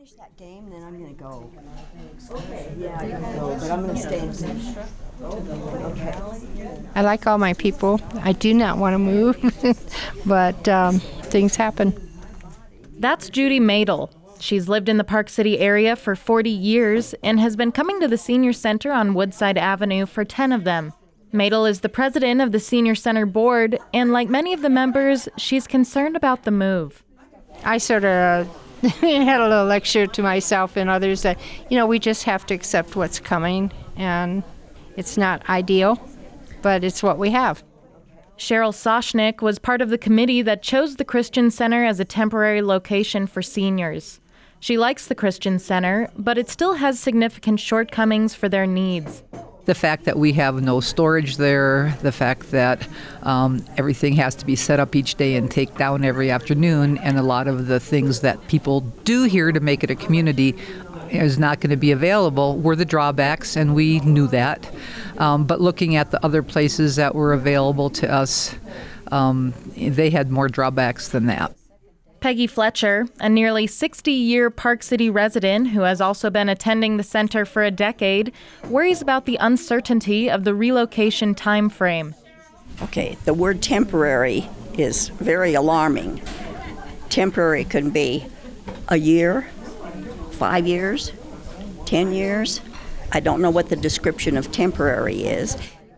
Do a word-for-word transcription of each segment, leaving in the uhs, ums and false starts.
finish that game, then I'm going to go. Okay. Yeah, I gotta go, but I'm going to stay and finish. Okay. I like all my people. I do not want to move, but um, things happen. That's Judy Madel. She's lived in the Park City area for forty years and has been coming to the Senior Center on Woodside Avenue for ten of them. Madel is the president of the Senior Center board, and like many of the members, she's concerned about the move. I sort of uh, had a little lecture to myself and others that, you know, we just have to accept what's coming, and it's not ideal, but it's what we have. Cheryl Soshnick was part of the committee that chose the Christian Center as a temporary location for seniors. She likes the Christian Center, but it still has significant shortcomings for their needs. The fact that we have no storage there, the fact that um, everything has to be set up each day and take down every afternoon, and a lot of the things that people do here to make it a community is not going to be available were the drawbacks, and we knew that. Um, but looking at the other places that were available to us, um, they had more drawbacks than that. Peggy Fletcher, a nearly sixty-year Park City resident who has also been attending the center for a decade, worries about the uncertainty of the relocation time frame. Okay, the word temporary is very alarming. Temporary could be a year, five years, ten years. I don't know what the description of temporary is.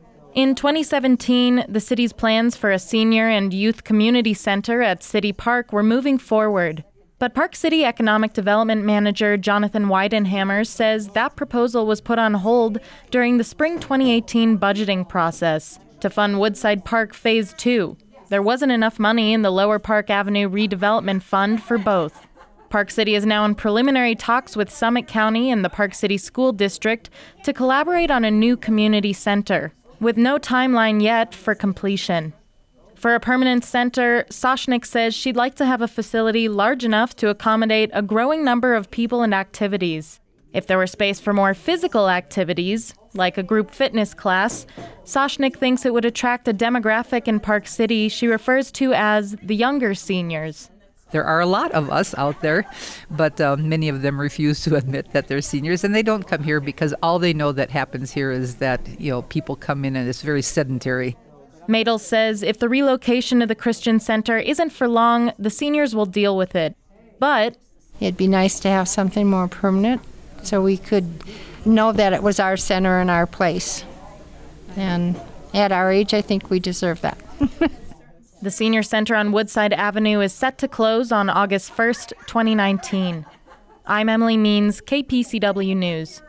In twenty seventeen, the city's plans for a senior and youth community center at City Park were moving forward. But Park City Economic Development Manager Jonathan Weidenhammer says that proposal was put on hold during the spring twenty eighteen budgeting process to fund Woodside Park Phase two. There wasn't enough money in the Lower Park Avenue Redevelopment Fund for both. Park City is now in preliminary talks with Summit County and the Park City School District to collaborate on a new community center, with no timeline yet for completion. For a permanent center, Soshnick says she'd like to have a facility large enough to accommodate a growing number of people and activities. If there were space for more physical activities, like a group fitness class, Soshnick thinks it would attract a demographic in Park City she refers to as the younger seniors. There are a lot of us out there, but um, many of them refuse to admit that they're seniors, and they don't come here because all they know that happens here is that, you know, people come in and it's very sedentary. Madel says if the relocation to the Christian Center isn't for long, the seniors will deal with it. But it'd be nice to have something more permanent so we could know that it was our center and our place. And at our age, I think we deserve that. The Senior Center on Woodside Avenue is set to close on August first, twenty nineteen. I'm Emily Means, K P C W News.